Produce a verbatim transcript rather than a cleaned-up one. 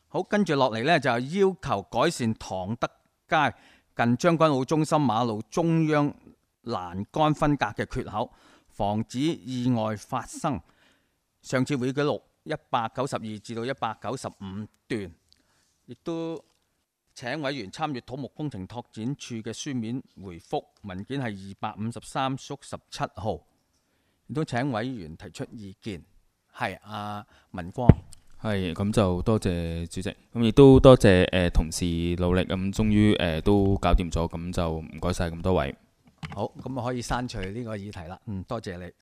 好，跟住落嚟呢，就要求改善唐德街近將軍澳中心馬路中央欄杆分隔嘅缺口，防止意外發生。上次會記錄一百九十二至到一百九十五段，亦都請委員參閱土木工程拓展處嘅書面回覆，文件係二百五十三縮十七號，亦都請委員提出意見。係阿文光。 係，咁就多謝主席，咁亦都多謝誒、呃、同事努力，咁終於誒都搞掂咗，咁就唔該晒咁多位。 好，咁我可以刪除呢個議題啦。嗯，多謝你。